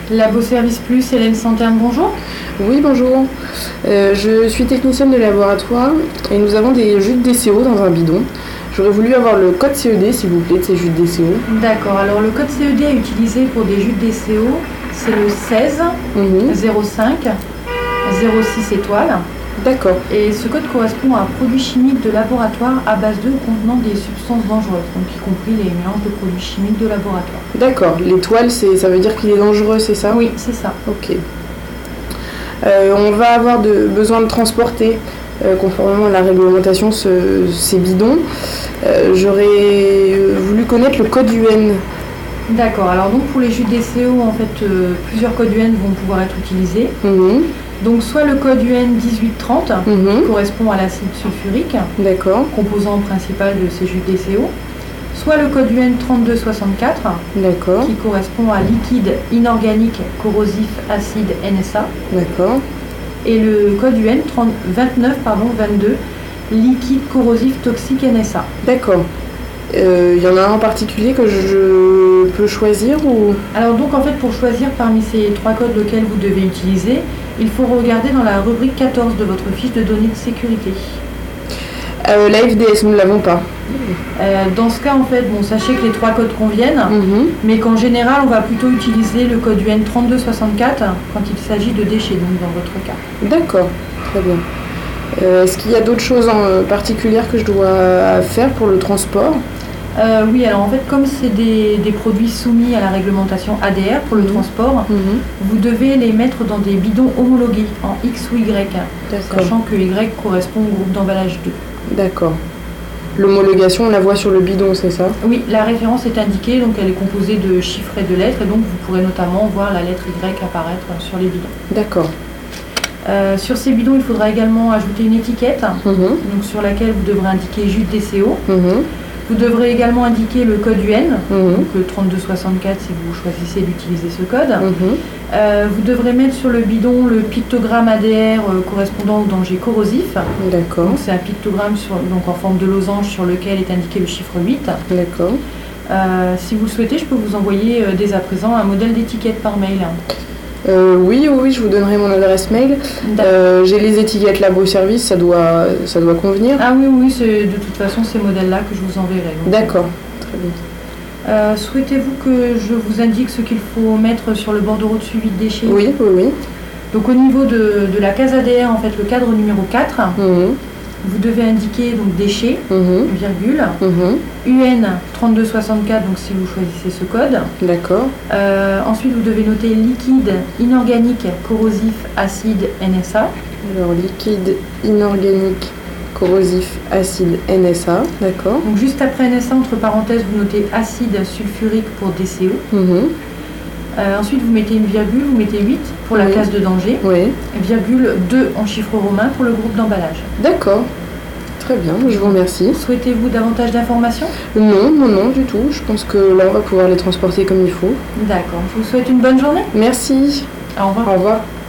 Labo Service Plus, Hélène Santerne, bonjour. Oui, bonjour. Je suis technicienne de laboratoire et nous avons des jus de DCO dans un bidon. J'aurais voulu avoir le code CED, s'il vous plaît, de ces jus de DCO. D'accord, alors le code CED à utiliser pour des jus de DCO, c'est le 16 05 06 étoiles. D'accord. Et ce code correspond à un produit chimique de laboratoire à base d'eau contenant des substances dangereuses, donc y compris les mélanges de produits chimiques de laboratoire. D'accord. L'étoile, ça veut dire qu'il est dangereux, c'est ça? Oui, c'est ça. Ok. On va avoir besoin de transporter, conformément à la réglementation, ces bidons. J'aurais voulu connaître le code UN. D'accord, alors donc pour les jus de DCO, en fait, plusieurs codes UN vont pouvoir être utilisés. Donc soit le code UN 1830, qui correspond à l'acide sulfurique, composant principal de ces jus de DCO. Soit le code UN 3264, qui correspond à liquide inorganique corrosif acide NSA. Et le code UN 22, liquide corrosif toxique NSA. D'accord. Il y en a un en particulier que je peux choisir ou... Alors donc en fait pour choisir parmi ces trois codes lequel vous devez utiliser, il faut regarder dans la rubrique 14 de votre fiche de données de sécurité. La FDS, nous ne l'avons pas. Dans ce cas, en fait, sachez que les trois codes conviennent, mais qu'en général, on va plutôt utiliser le code UN 3264 quand il s'agit de déchets, donc dans votre cas. D'accord, très bien. Est-ce qu'il y a d'autres choses en particulier que je dois faire pour le transport? Oui, alors en fait, comme c'est des produits soumis à la réglementation ADR pour le transport, vous devez les mettre dans des bidons homologués en X ou Y, sachant que Y correspond au groupe d'emballage 2. D'accord. L'homologation, on la voit sur le bidon, c'est ça? Oui, la référence est indiquée, donc elle est composée de chiffres et de lettres, et donc vous pourrez notamment voir la lettre Y apparaître sur les bidons. D'accord. Sur ces bidons, il faudra également ajouter une étiquette, donc sur laquelle vous devrez indiquer jus de DCO. Vous devrez également indiquer le code UN, donc le 3264 si vous choisissez d'utiliser ce code. Vous devrez mettre sur le bidon le pictogramme ADR correspondant au danger corrosif. D'accord. Donc c'est un pictogramme en forme de losange sur lequel est indiqué le chiffre 8. D'accord. Si vous le souhaitez, je peux vous envoyer dès à présent un modèle d'étiquette par mail. Oui, je vous donnerai mon adresse mail. J'ai les étiquettes Labo Service, ça doit convenir. Ah oui, c'est de toute façon ces modèles-là que je vous enverrai. D'accord, très bien. Souhaitez-vous que je vous indique ce qu'il faut mettre sur le bordereau de suivi de déchets? Oui. Donc au niveau de la case ADR, en fait, le cadre numéro 4, vous devez indiquer donc déchets, virgule, UN 3264, donc si vous choisissez ce code. D'accord. Ensuite, vous devez noter liquide inorganique corrosif acide NSA. Alors, liquide inorganique corrosif acide NSA, d'accord. Donc juste après NSA, entre parenthèses, vous notez acide sulfurique pour DCO. Ensuite, vous mettez une virgule, vous mettez 8 pour la classe de danger, virgule 2 en chiffre romain pour le groupe d'emballage. D'accord, très bien, je vous remercie. Souhaitez-vous davantage d'informations? Non, du tout. Je pense que là, on va pouvoir les transporter comme il faut. D'accord, je vous souhaite une bonne journée. Merci. Au revoir. Au revoir.